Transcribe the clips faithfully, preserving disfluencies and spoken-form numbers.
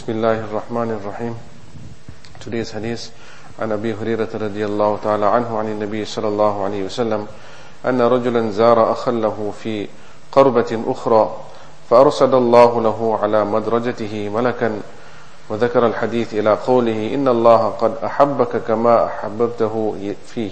بسم الله الرحمن الرحيم. Today's hadith عن أبي هريرة رضي الله تعالى عنه عن النبي صلى الله عليه وسلم أن رجلا زار أخا له في قربة أخرى فأرسل الله له على مدرجته ملكا وذكر الحديث إلى قوله إن الله قد أحبك كما أحببته فيه.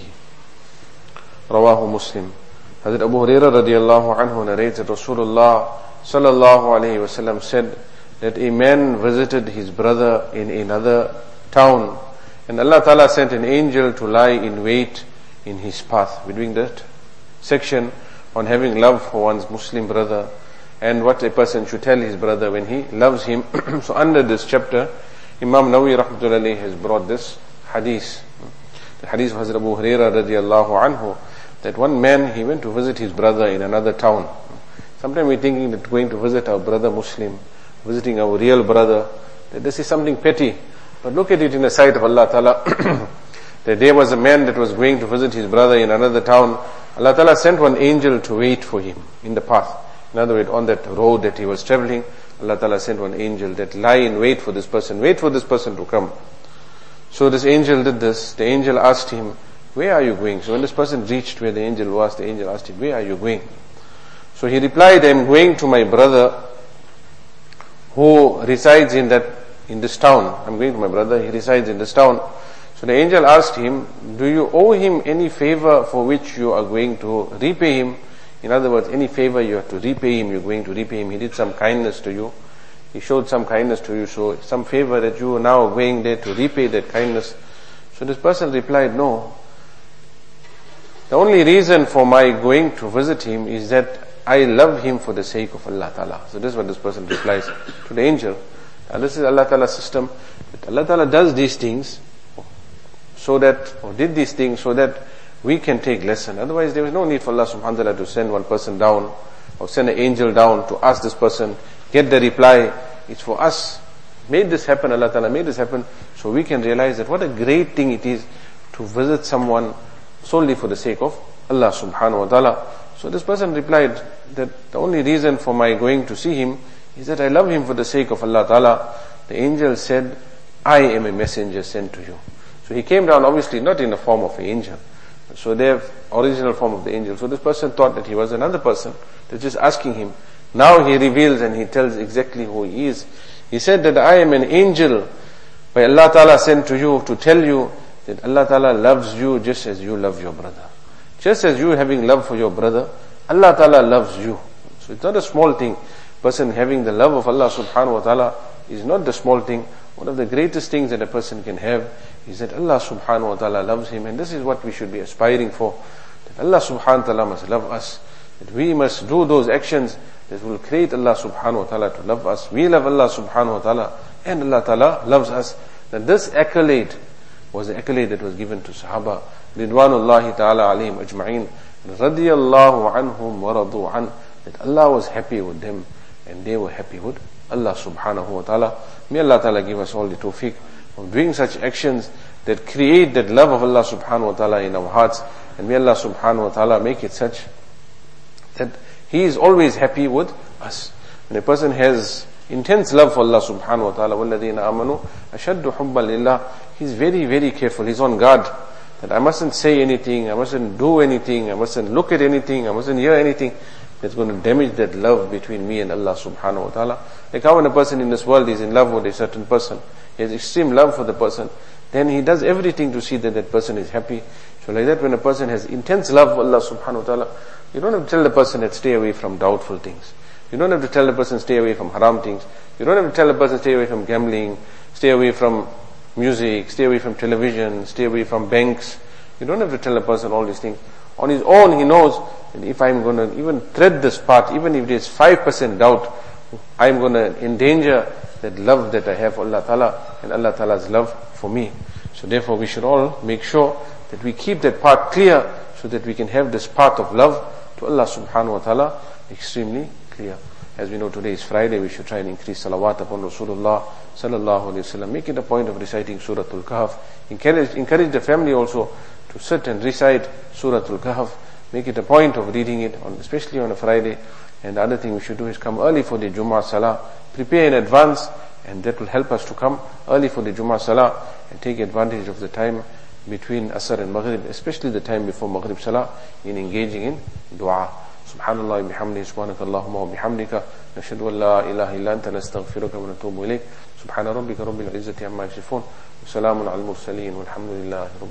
رواه Muslim. Hazrat Abu Hurairah radiallahu anhu narrates that Rasulullah sallallahu alayhi wasallam said that a man visited his brother in another town and Allah Ta'ala sent an angel to lie in wait in his path. We're doing that section on having love for one's Muslim brother and what a person should tell his brother when he loves him. So under this chapter, Imam Nawawi rahmatullahi has brought this hadith. The hadith of Hazrat Abu Hurairah radiallahu anhu, that one man, he went to visit his brother in another town. Sometimes we're thinking that going to visit our brother Muslim, visiting our real brother, that this is something petty. But look at it in the sight of Allah Ta'ala. That there was a man that was going to visit his brother in another town. Allah Ta'ala sent one angel to wait for him in the path. In other words, on that road that he was traveling, Allah Ta'ala sent one angel that lie in wait for this person, wait for this person to come. So this angel did this. The angel asked him, where are you going? So when this person reached where the angel was, the angel asked him, where are you going? So he replied, I am going to my brother who resides in that, in this town. I'm going to my brother, he resides in this town. So the angel asked him, do you owe him any favor for which you are going to repay him? In other words, any favor you have to repay him, you're going to repay him. He did some kindness to you. He showed some kindness to you. So some favor that you are now going there to repay that kindness. So this person replied, no. The only reason for my going to visit him is that I love him for the sake of Allah Ta'ala. So this is what this person replies to the angel. And this is Allah Ta'ala's system. That Allah Ta'ala does these things so that, or did these things so that we can take lesson. Otherwise there is no need for Allah subhanahu wa ta'ala to send one person down or send an angel down to ask this person, get the reply. It's for us. Made this happen, Allah Ta'ala made this happen so we can realize that what a great thing it is to visit someone solely for the sake of Allah subhanahu wa ta'ala. So this person replied that the only reason for my going to see him is that I love him for the sake of Allah ta'ala. The angel said, I am a messenger sent to you. So he came down obviously not in the form of an angel. So their original form of the angel. So this person thought that he was another person. They're just asking him. Now he reveals and he tells exactly who he is. He said that I am an angel by Allah ta'ala sent to you to tell you that Allah Ta'ala loves you just as you love your brother. Just as you having love for your brother, Allah Ta'ala loves you. So it's not a small thing. Person having the love of Allah subhanahu wa ta'ala is not the small thing. One of the greatest things that a person can have is that Allah subhanahu wa ta'ala loves him. And this is what we should be aspiring for. That Allah subhanahu wa ta'ala must love us. That we must do those actions that will create Allah subhanahu wa ta'ala to love us. We love Allah subhanahu wa ta'ala and Allah ta'ala loves us. That this accolade was the accolade that was given to Sahaba Ridwanullahi ta'ala alayhim ajma'in radiyallahu anhum wa radu an, that Allah was happy with them and they were happy with Allah subhanahu wa ta'ala. May Allah ta'ala give us all the tawfiq of doing such actions that create that love of Allah subhanahu wa ta'ala in our hearts, and may Allah subhanahu wa ta'ala make it such that He is always happy with us. When a person has intense love for Allah subhanahu wa ta'ala, وَالَّذِينَ آمَنُوا أَشَدُّ حُبًّا لِلَّهِ, he's very very careful, he's on guard that I mustn't say anything, I mustn't do anything, I mustn't look at anything, I mustn't hear anything that's going to damage that love between me and Allah subhanahu wa ta'ala. Like how when a person in this world is in love with a certain person, he has extreme love for the person, then he does everything to see that that person is happy. So like that, when a person has intense love for Allah subhanahu wa ta'ala, you don't have to tell the person that stay away from doubtful things. You don't have to tell the person stay away from haram things. You don't have to tell the person stay away from gambling, stay away from music, stay away from television, stay away from banks. You don't have to tell a person all these things. On his own, he knows that if I'm going to even tread this path, even if there's five percent doubt, I'm going to endanger that love that I have for Allah Ta'ala and Allah Ta'ala's love for me. So therefore we should all make sure that we keep that path clear so that we can have this path of love to Allah subhanahu wa ta'ala extremely clear. As we know, today is Friday, we should try and increase salawat upon Rasulullah sallallahu alayhi wa sallam. Make it a point of reciting Surah Al-Kahf. Encourage, encourage the family also to sit and recite Surah Al-Kahf. Make it a point of reading it, on, especially on a Friday. And the other thing we should do is come early for the Jummah Salah. Prepare in advance And that will help us to come early for the Jummah Salah and take advantage of the time between Asr and Maghrib, especially the time before Maghrib Salah, in engaging in dua. Subhanallah bihamdihi, subhanakallahumma wa bihamdika, nashhadu an la ilaha illa anta, nastaghfiruka wa natubu ilayk. Subhana rabbika rabbil izzati amma yasifun, wa salamun al mursaleen, walhamdulillahi rabbil